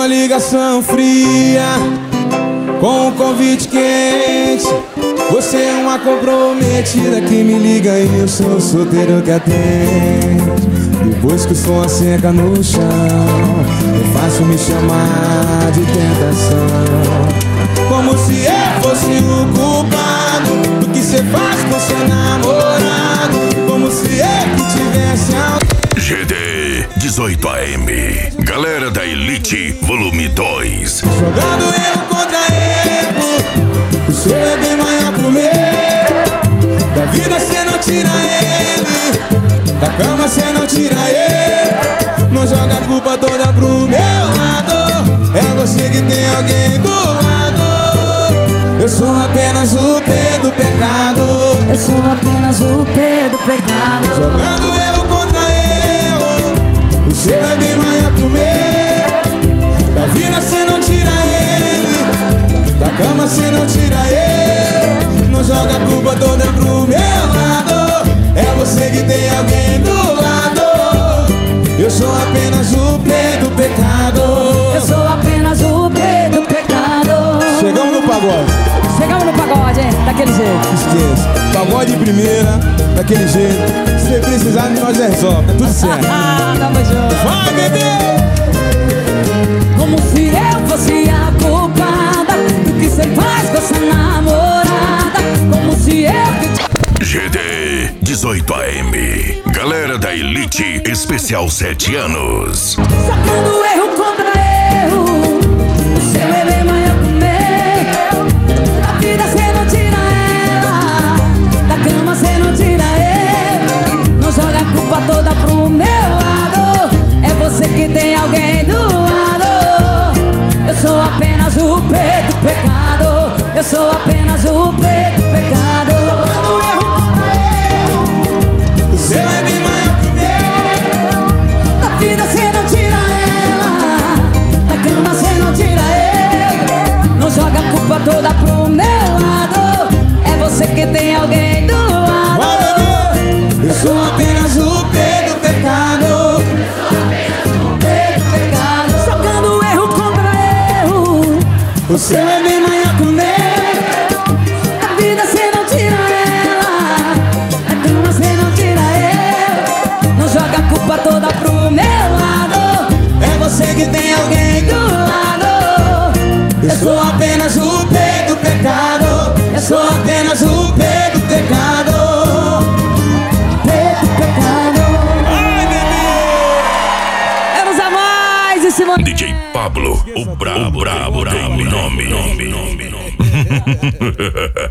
uma ligação fria com um convite quente. Você é uma comprometida que me liga e eu sou o solteiro que atende. Depois que o som asseca no chão, é fácil me chamar de tentação. Como se eu fosse o culpado do que cê faz com seu namorado. Como se eu que tivesse GD 18 AM, Galera da Elite, volume 2. jogando erro contra erro. O seu é bem maior que o meu. Da vida cê não tira ele, da cama cê não tira ele. Não joga a culpa toda pro meu lado. É você que tem alguém do lado. Eu sou apenas o P do pecado. Eu sou apenas o P do pecado. Jogando erro contra erro. O seu é bem maior que o meu. Da vida cê não tira ele, da cama cê não tira ele. Não joga a culpa toda pro meu lado. É você que tem alguém do lado. Eu sou apenas o P do pecado. Eu sou apenas o P do pecado. Chegamos no pagode. Chegamos no pagode, hein? Daquele jeito. Esqueça, pagode de primeira, daquele jeito. Se precisar, nós resolve, tá tudo certo. Tamo junto. Vai, bebê! Como se eu fosse a culpada do que cê faz com essa namorada. Como se eu que GD 18 AM, Galera da Elite, especial 7 anos. sacando erro contra erro. O seu é bem maior que o meu. Da vida cê não tira ela, da cama cê não tira ele. Não joga a culpa toda pro meu lado. É você que tem alguém do lado. Eu sou apenas o P do pecado. Eu sou apenas o P do pecado. Sacando erro contra erro. O seu é bem maior que o meu. Da vida cê não tira ela, da cama cê não tira ele. Não joga a culpa toda pro meu lado. É você que tem alguém do lado. Vai, bebê! Eu sou apenas o P do pecado. P do pecado. Jogando erro contra erro. O seu é bem maior que o meu. Da vida cê não tira ela, da cama cê não tira ele. Não joga a culpa toda pro meu lado. É você que tem alguém do lado. Eu sou apenas o P do pecado. Eu sou apenas o P do pecado. P do pecado. Ai, bebê! Menos a mais esse momento. DJ Pablo, o brabo, tem nome.